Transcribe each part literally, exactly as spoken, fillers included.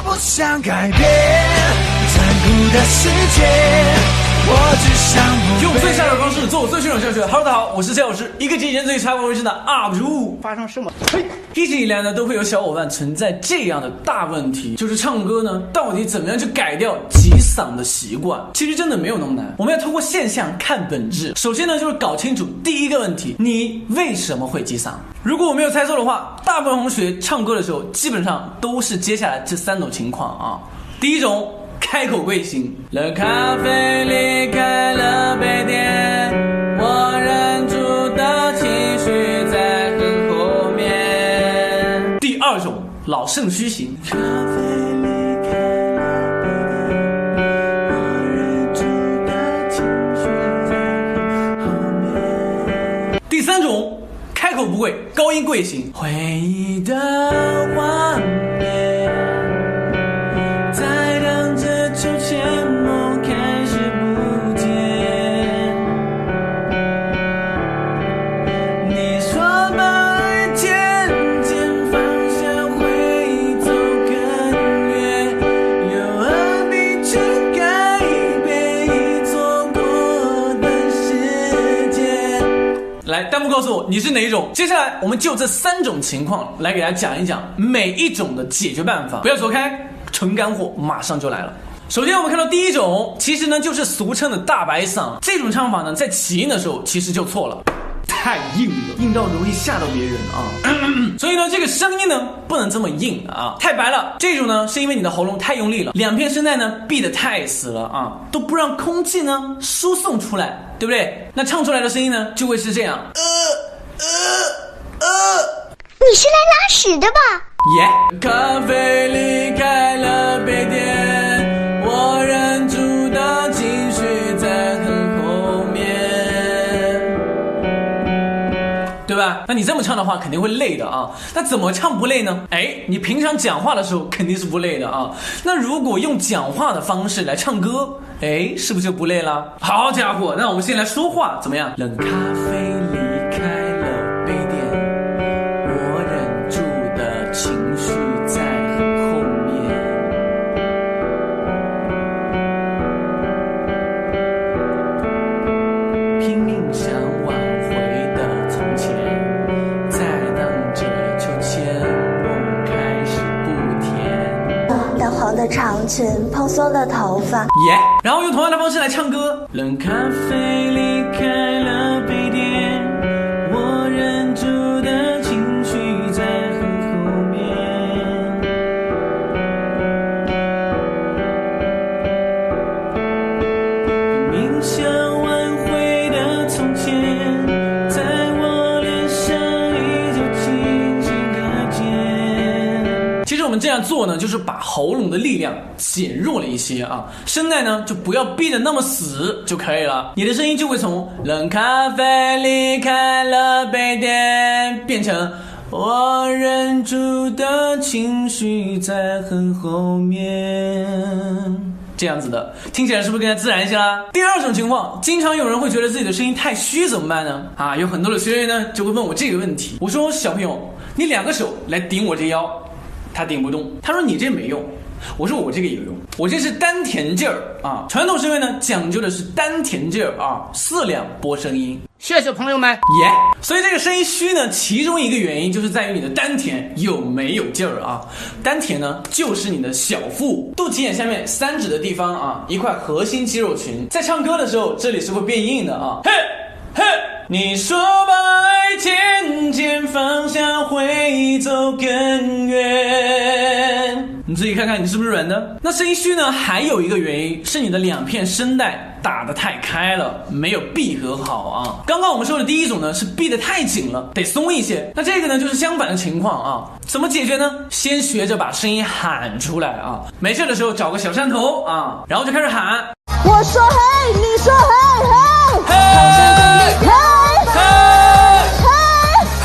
不想改变残酷的世界，我只想不用最下的方式做最炫的教学。Hello， 大家好，我是谢老师，一个节前最插播微信的 U P 主。 发生什么？ 嘿，一直以来呢，都会有小伙伴存在这样的大问题，就是唱歌呢，到底怎么样去改掉挤嗓的习惯？其实真的没有那么难，我们要通过现象看本质。首先呢，就是搞清楚第一个问题，你为什么会挤嗓？如果我没有猜错的话，大部分同学唱歌的时候，基本上都是接下来这三种情况啊。第一种。开口贵行，了咖啡离开了杯垫，我忍住的情绪在很后面。第二种老肾虚型，咖啡离开了杯垫，我忍住的情绪在很后面。第三种开口不贵高音贵型，回忆的画面秋千梦开始不见，你说把爱渐渐方向会走更远，又何必去改变已错过的时间？来，弹幕告诉我你是哪一种？接下来我们就这三种情况来给大家讲一讲每一种的解决办法，不要走开，纯干货马上就来了。首先我们看到第一种，其实呢就是俗称的大白嗓。这种唱法呢，在起音的时候其实就错了，太硬了，硬到容易吓到别人啊。所以呢，这个声音呢不能这么硬啊，太白了。这种呢是因为你的喉咙太用力了，两片声带呢闭得太死了啊，都不让空气呢输送出来，对不对？那唱出来的声音呢就会是这样，呃呃呃。 你是来拉屎的吧？ 耶、yeah ！咖啡离开了杯垫，我忍住的情绪在很后面，对吧？那你这么唱的话肯定会累的啊。那怎么唱不累呢？哎，你平常讲话的时候肯定是不累的啊。那如果用讲话的方式来唱歌，哎，是不是就不累了？好家伙，那我们先来说话怎么样？冷咖啡离开了杯垫，我忍住的情绪在很后面。拼命想挽回的从前，在荡着秋千，梦开始不甜。 淡黄的长裙，蓬松的头发。 耶、yeah ！然后用同样的方式来唱歌。冷咖啡离开了杯垫，我忍住的情绪在很后面。冥想挽回的从前，在我脸上依旧轻轻可见。其实我们这样做呢，就是把喉咙的力量减弱了一些啊，声带呢就不要闭得那么死就可以了。你的声音就会从冷咖啡离开了杯垫变成我忍住的情绪在很后面。这样子的，听起来是不是更加自然一些啦？第二种情况，经常有人会觉得自己的声音太虚怎么办呢？啊，有很多的学员呢就会问我这个问题。我说小朋友，你两个手来顶我这腰，他顶不动。他说你这没用。我说我这个有用，我这是丹田劲儿啊。传统声乐呢讲究的是丹田劲儿啊，四两拨声音。 谢谢朋友们。 耶、yeah ！所以这个声音虚呢，其中一个原因就是在于你的丹田有没有劲儿啊。丹田呢，就是你的小腹、肚脐眼下面三指的地方啊，一块核心肌肉群。在唱歌的时候，这里是会变硬的啊。嘿，嘿，你说把爱渐渐方向会走更远。你自己看看你是不是软的？那声音虚呢，还有一个原因是你的两片声带打得太开了，没有闭合好啊。刚刚我们说的第一种呢是闭得太紧了，得松一些。那这个呢就是相反的情况啊。怎么解决呢？先学着把声音喊出来啊。没事的时候找个小山头啊，然后就开始喊。 我说嘿，你说嘿嘿嘿嘿嘿嘿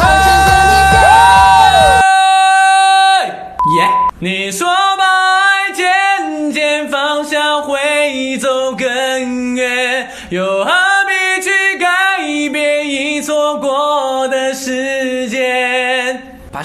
嘿耶！你说把爱渐渐方向会走更远，又何必去改变已错过的时间？把